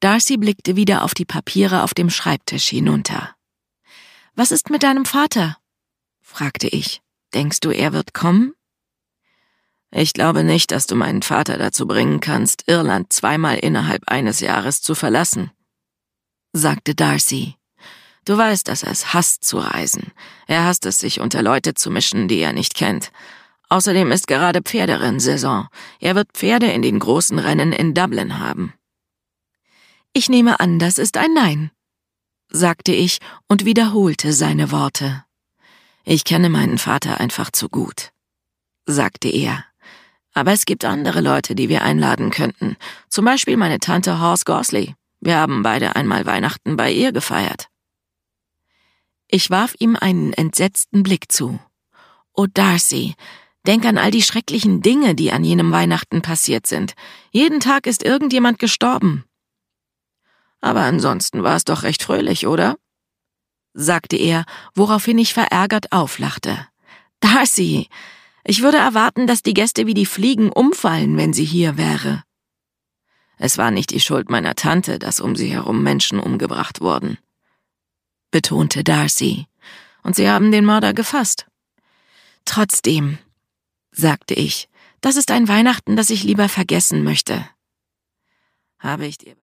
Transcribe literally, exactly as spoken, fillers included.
Darcy blickte wieder auf die Papiere auf dem Schreibtisch hinunter. »Was ist mit deinem Vater?« fragte ich. »Denkst du, er wird kommen?« »Ich glaube nicht, dass du meinen Vater dazu bringen kannst, Irland zweimal innerhalb eines Jahres zu verlassen«, sagte Darcy. »Du weißt, dass er es hasst zu reisen. Er hasst es, sich unter Leute zu mischen, die er nicht kennt. Außerdem ist gerade Pferderennsaison. Er wird Pferde in den großen Rennen in Dublin haben.« »Ich nehme an, das ist ein Nein«, sagte ich und wiederholte seine Worte. »Ich kenne meinen Vater einfach zu gut«, sagte er. »Aber es gibt andere Leute, die wir einladen könnten. Zum Beispiel meine Tante Horse Gorsley. Wir haben beide einmal Weihnachten bei ihr gefeiert.« Ich warf ihm einen entsetzten Blick zu. »Oh, Darcy, denk an all die schrecklichen Dinge, die an jenem Weihnachten passiert sind. Jeden Tag ist irgendjemand gestorben.« »Aber ansonsten war es doch recht fröhlich, oder?«, sagte er, woraufhin ich verärgert auflachte. »Darcy, ich würde erwarten, dass die Gäste wie die Fliegen umfallen, wenn sie hier wäre.« »Es war nicht die Schuld meiner Tante, dass um sie herum Menschen umgebracht wurden«, betonte Darcy. »Und sie haben den Mörder gefasst.« »Trotzdem«, sagte ich, »das ist ein Weihnachten, das ich lieber vergessen möchte.« »Habe ich dir